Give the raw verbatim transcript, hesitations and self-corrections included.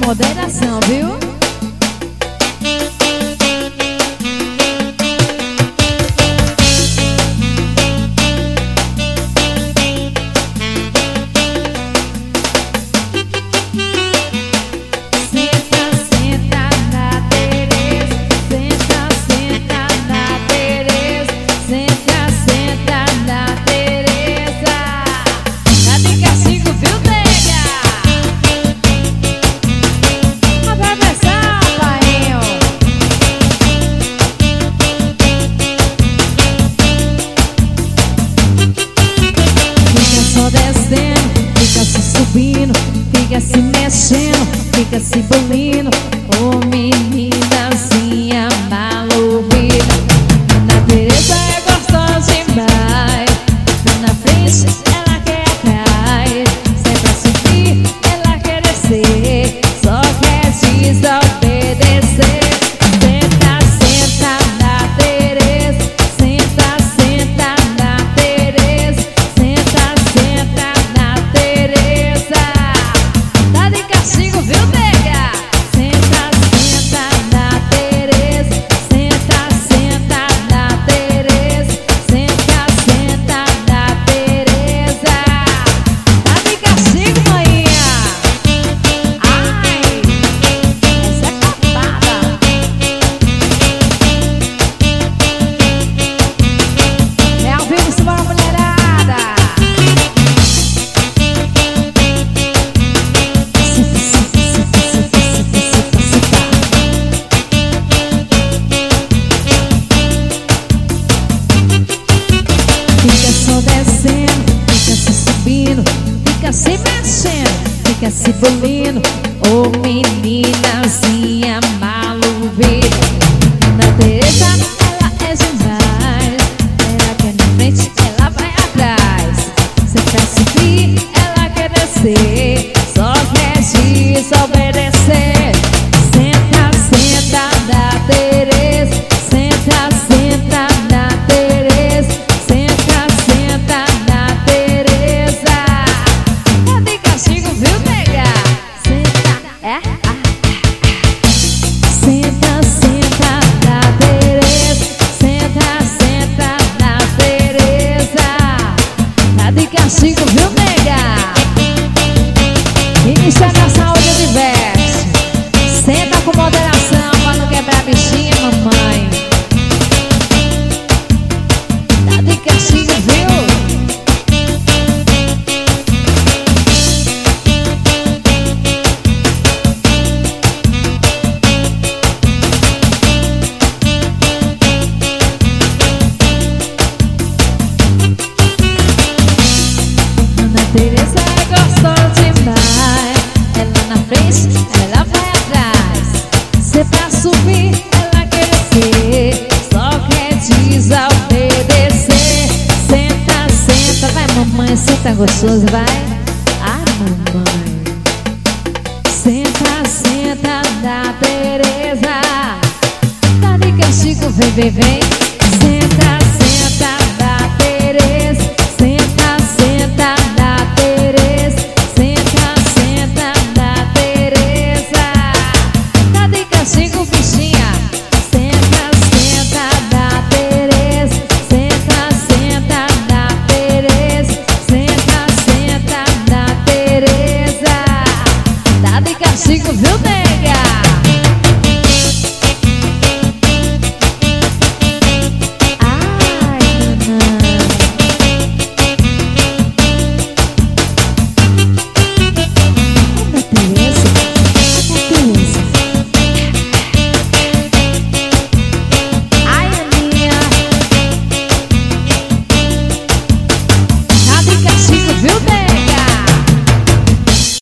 moderação, viu? Fica se subindo, fica se mexendo, fica se bolindo. Ô oh, meninazinha maluquinha, Dona Teresa é gostosa demais. Na frente ela quer cair, sempre a subir ela quer descer, só quer desobedecer. Senta, senta na Teresa, senta, senta na Teresa, senta, senta na Teresa. Tá de castigo, viu, nega? Senta, senta na Teresa, senta, senta na Teresa, senta, senta na Teresa. Tá de castigo, maninha. Ai, essa é capada. É ao vivo, se bora, mulherada. Fica só descendo, fica se subindo, fica se mexendo, fica se bolindo. Ô oh, meninazinha maluquinha, Dona Teresa ela é demais. Ela quer na frente, ela vai atrás, sempre a subir, ela quer descer, só quer desobedecer. Senta, senta na Teresa, senta, senta na Teresa, senta, senta na Teresa. Tá de castigo, viu, nega? Senta, é? Ah, ah. Senta, senta na Teresa, senta, senta na Teresa. Tá de castigo, viu, nega? Ministra da Saúde Universo, senta com moderação pra não quebrar a bichinha, mamãe. Tá de castigo, viu? Dona Teresa é gostosa demais. Ela na frente, ela vai atrás, sempre pra subir, ela quer descer, só quer desobedecer. Senta, senta, vai mamãe, senta gostoso, vai. Ai, mamãe. Senta, senta na Teresa. Tá de castigo, vem, vem, vem. Senta, senta na Teresa, senta, senta na Teresa, senta, senta na Teresa. Tá de castigo, bichinha. Senta, senta na Teresa, senta, senta na Teresa, senta, senta na Teresa. Tá de castigo, viu, né?